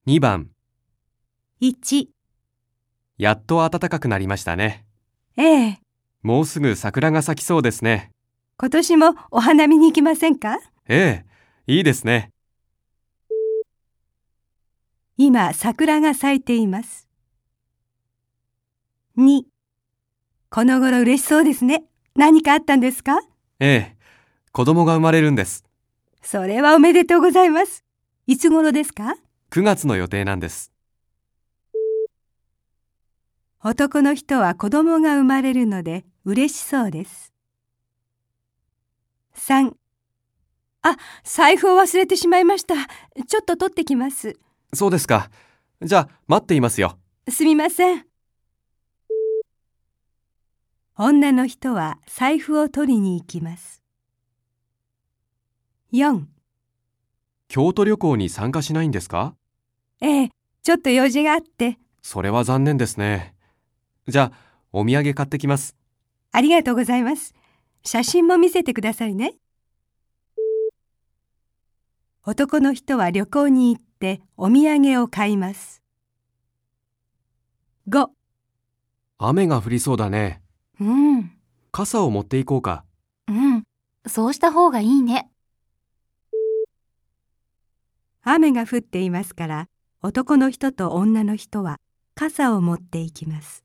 2番、 1、 やっと暖かくなりましたね。 ええ、 もうすぐ桜が咲きそうですね。 今年もお花見に行きませんか？ ええ、いいですね。 今、桜が咲いています。2、この頃嬉しそうですね。何かあったんですか？ ええ、子供が生まれるんです。 それはおめでとうございます。いつ頃ですか？ 9月の予定なんです。 男の人は子供が生まれるので嬉しそうです。3、財布を忘れてしまいました。ちょっと取ってきます。 そうですか。じゃあ、待っていますよ。 すみません。女の人は財布を取りに行きます。4、 京都旅行に参加しないんですか？ ええ、ちょっと用事があって。 それは残念ですね。じゃあ、お土産買ってきます。 ありがとうございます。写真も見せてくださいね。男の人は旅行に行ってお土産を買います。5、 雨が降りそうだね。 うん、 傘を持っていこうか。 うん。そうした方がいいね。 雨が降っていますから、男の人と女の人は傘を持って行きます。